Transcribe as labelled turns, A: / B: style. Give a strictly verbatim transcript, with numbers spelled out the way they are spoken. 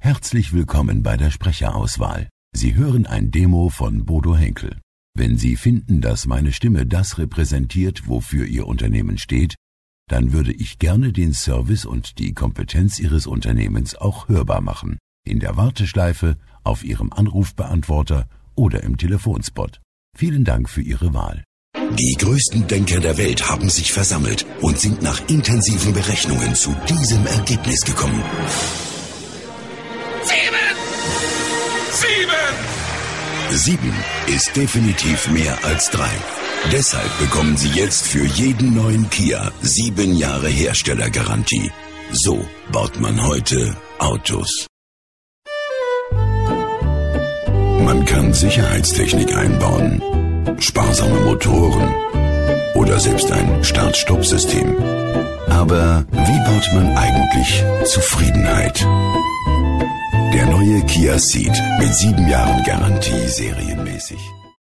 A: Herzlich willkommen bei der Sprecherauswahl. Sie hören ein Demo von Bodo Henkel. Wenn Sie finden, dass meine Stimme das repräsentiert, wofür Ihr Unternehmen steht, dann würde ich gerne den Service und die Kompetenz Ihres Unternehmens auch hörbar machen. In der Warteschleife, auf Ihrem Anrufbeantworter oder im Telefonspot. Vielen Dank für Ihre Wahl.
B: Die größten Denker der Welt haben sich versammelt und sind nach intensiven Berechnungen zu diesem Ergebnis gekommen.
C: Sieben! Sieben!
B: Sieben ist definitiv mehr als drei. Deshalb bekommen Sie jetzt für jeden neuen Kia sieben Jahre Herstellergarantie. So baut man heute Autos. Man kann Sicherheitstechnik einbauen, sparsame Motoren oder selbst ein Start-Stopp-System. Aber wie baut man eigentlich Zufriedenheit? Der neue Kia Ceed mit sieben Jahren Garantie serienmäßig.